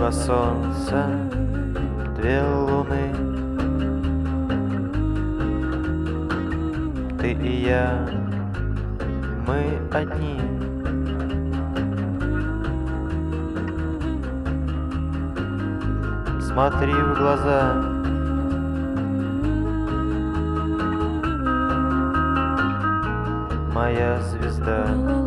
Два солнца, две луны, ты и я, мы одни. Смотри в глаза, моя звезда.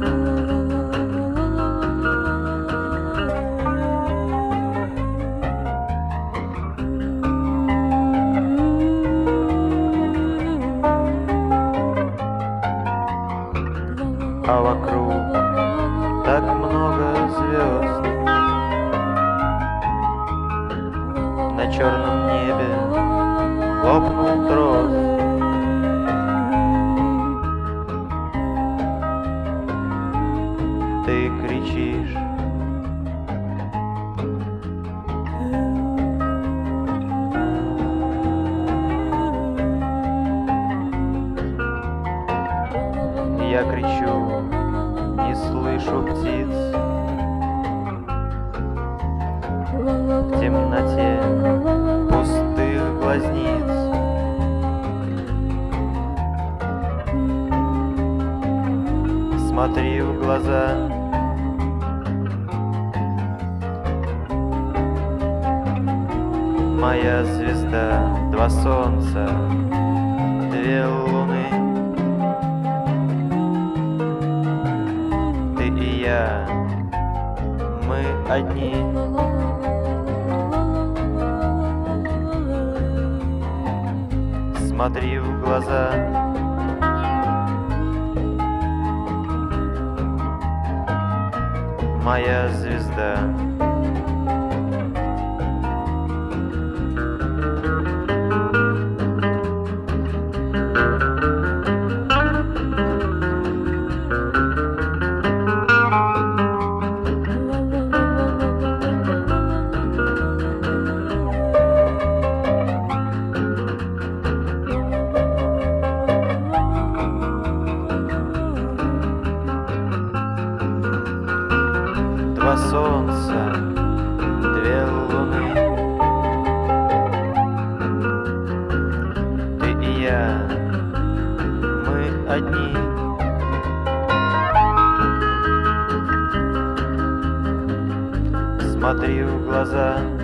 А вокруг так много звезд. На черном небе лопнул трос. Ты кричишь, я кричу, не слышу птиц. В темноте пустых глазниц смотри в глаза, моя звезда. Два солнца, две луны, ты и я, мы одни. Смотри в глаза, моя звезда. Два солнца, две луны, ты и я, мы одни. Смотри в глаза,